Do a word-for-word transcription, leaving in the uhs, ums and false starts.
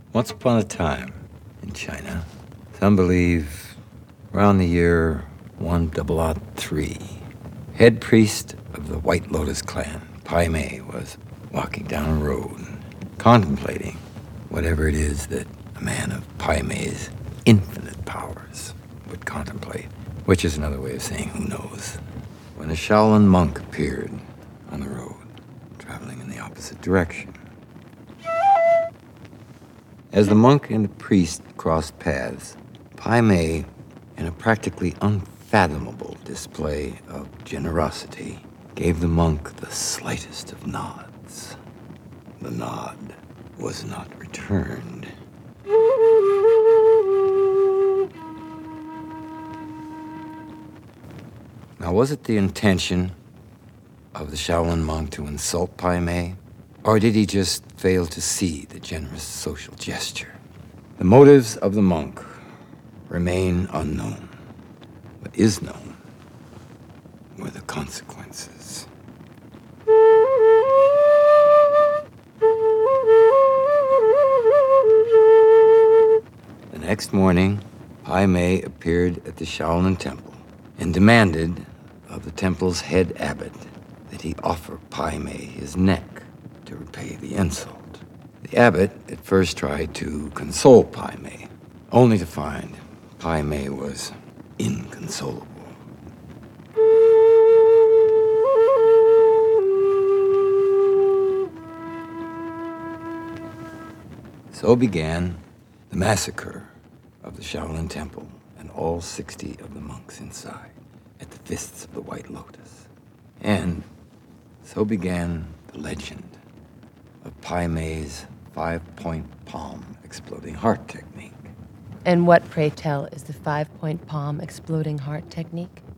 Once upon a time, in China, some believe around the year one double odd three, head priest of the White Lotus clan, Pai Mei, was walking down a road, contemplating whatever it is that a man of Pai Mei's infinite powers would contemplate, which is another way of saying who knows, when a Shaolin monk appeared on the road, traveling in the opposite direction. As the monk and the priest crossed paths, Pai Mei, in a practically unfathomable display of generosity, gave the monk the slightest of nods. The nod was not returned. Now, was it the intention of the Shaolin monk to insult Pai Mei? Or did he just fail to see the generous social gesture? The motives of the monk remain unknown. What is known were the consequences. The next morning, Pai Mei appeared at the Shaolin temple and demanded of the temple's head abbot that he offer Pai Mei his neck to repay the insult. The abbot at first tried to console Pai Mei, only to find Pai Mei was inconsolable. So began the massacre of the Shaolin Temple and all sixty of the monks inside at the fists of the White Lotus. And so began the legend of Pai Mei's five-point palm exploding heart technique. And what, pray tell, is the five-point palm exploding heart technique?